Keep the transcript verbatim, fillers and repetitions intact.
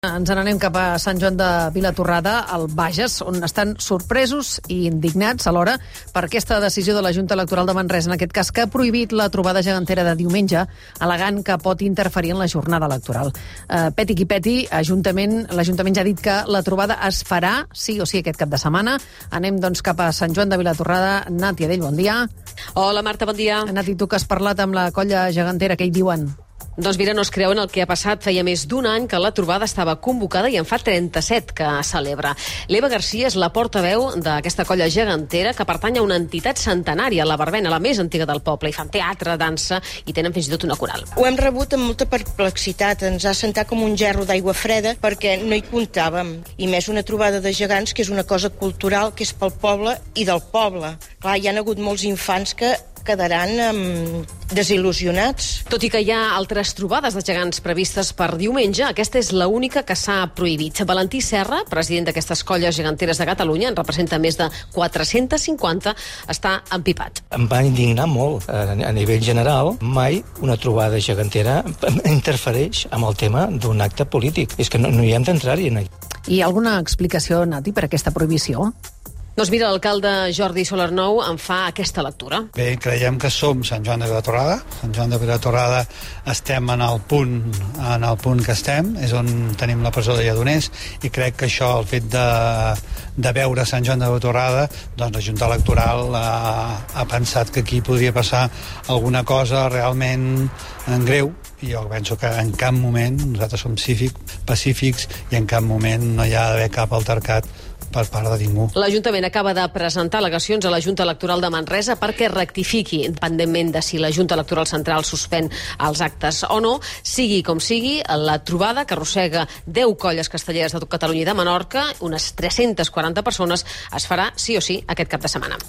Ens n'anem cap a Sant Joan de Vilatorrada, al Bages, on estan sorpresos i indignats alhora per aquesta decisió de la Junta Electoral de Manresa, en aquest cas, que ha prohibit la trobada gegantera de diumenge, al·legant que pot interferir en la jornada electoral. Uh, peti qui peti, Ajuntament, l'Ajuntament ja ha dit que la trobada es farà, sí o sí, aquest cap de setmana. Anem, doncs, cap a Sant Joan de Vilatorrada. Nati Adell, bon dia. Hola, Marta, bon dia. Nati, tu que has parlat amb la colla gegantera, què hi diuen? Doncs mira, no es creuen el que ha passat. Feia més d'un any que la trobada estava convocada i en fa trenta-set que celebra. L'Eva Garcia és la portaveu d'aquesta colla gegantera que pertany a una entitat centenària, la Verbena, la més antiga del poble. I fan teatre, dansa i tenen fins i tot una coral. Ho hem rebut amb molta perplexitat. Ens ha sentat com un gerro d'aigua freda perquè no hi comptàvem. I més una trobada de gegants, que és una cosa cultural, que és pel poble i del poble. Clar, hi ha hagut molts infants que quedaran um, desil·lusionats. Tot i que hi ha altres trobades de gegants previstes per diumenge, aquesta és l'única que s'ha prohibit. Valentí Serra, president d'aquestes colles geganteres de Catalunya, en representa més de quatre-cents cinquanta, està empipat. Em va indignar molt. A nivell general, mai una trobada gegantera interfereix amb el tema d'un acte polític. És que no, no hi hem d'entrar-hi. I alguna explicació, Nati, per aquesta prohibició? Doncs mira, l'alcalde Jordi Solernou en fa aquesta lectura. Bé, creiem que som Sant Joan de Vilatorrada. Sant Joan de Vilatorrada estem en el punt en el punt que estem, és on tenim la presó de Lledoners, i crec que això, el fet de, de veure Sant Joan de Vilatorrada, doncs la Junta Electoral ha, ha pensat que aquí podria passar alguna cosa realment greu, i jo penso que en cap moment, nosaltres som pacífics, pacífics i en cap moment no hi ha d'haver cap altercat per part de ningú. L'Ajuntament acaba de presentar al·legacions a la Junta Electoral de Manresa perquè rectifiqui, independentment de si la Junta Electoral Central suspèn els actes o no. Sigui com sigui, la trobada, que arrossega deu colles castelleres de tot Catalunya i de Menorca, unes tres-centes quaranta persones, es farà sí o sí aquest cap de setmana.